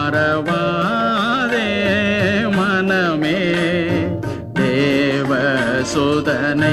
மறவாதே மனமே தேவ சுதனை.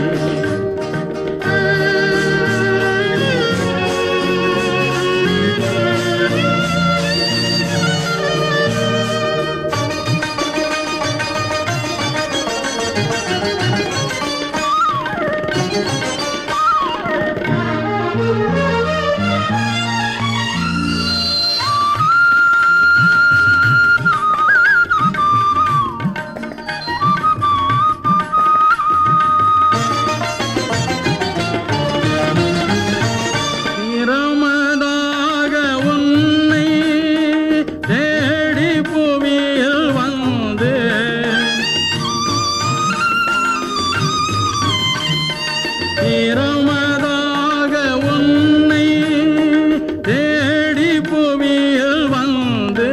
இரமதாக உன்னை தேடி புவியில் வந்து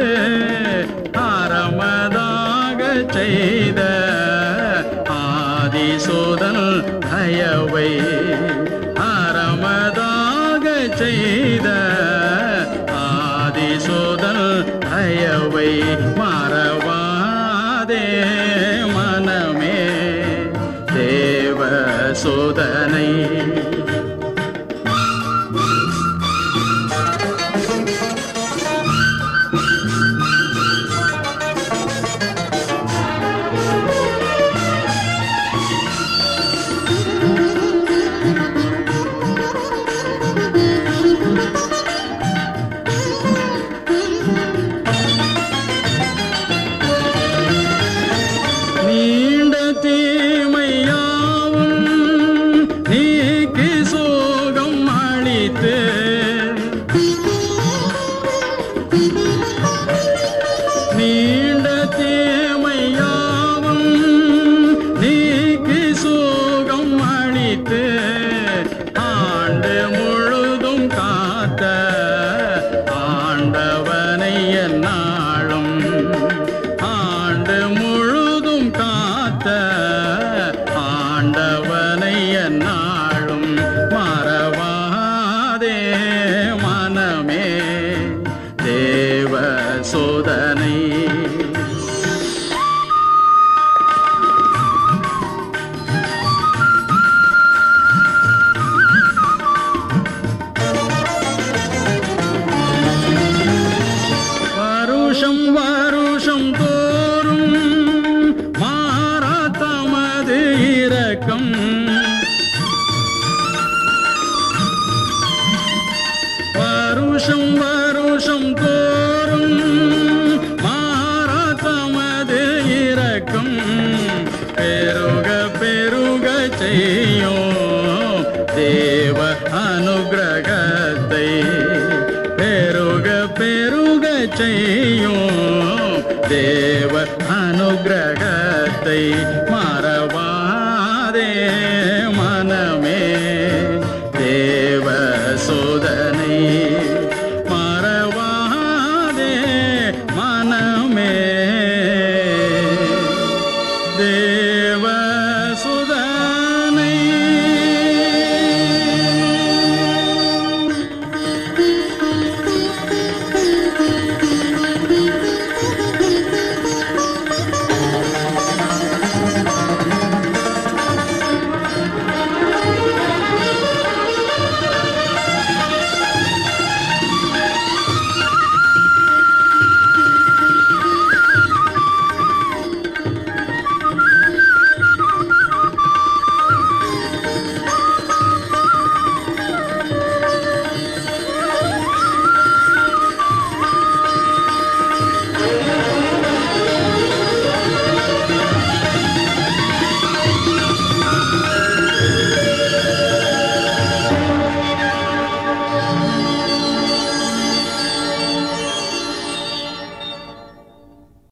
அறமதாக செய்த ஆதிசூதன் தயவை அறமதாக செய்த ஆதிசூதன் தயவை மறவாதே மனமே தேவ சோதனை. நீண்ட தீமையாவும் நீக்கி சோகம் அளித்து நீண்ட தீமையாவும் நீக்கி சோகம் அளித்து ஆண்டு முழுதும் காத்த ஆண்டவனை என்னாலும் ஆண்டு முழுதும் காத்த ஆண்டவனை என்னாலும் மறவாதே மனமே தேவ சோதனை. வருஷம் வருஷம் தோறும் மாறா தமது இரக்கம் வருஷம் வருஷம் தோறும் மாறா தமது இரக்கம் பெருக பெருக செய்யும் தேவ அனுகிரகத்தை பெருக பெருக செய்யும் தேவ அனுகிரகத்தை மறவாதே மனமே தேவ சோதனை மறவாதே மன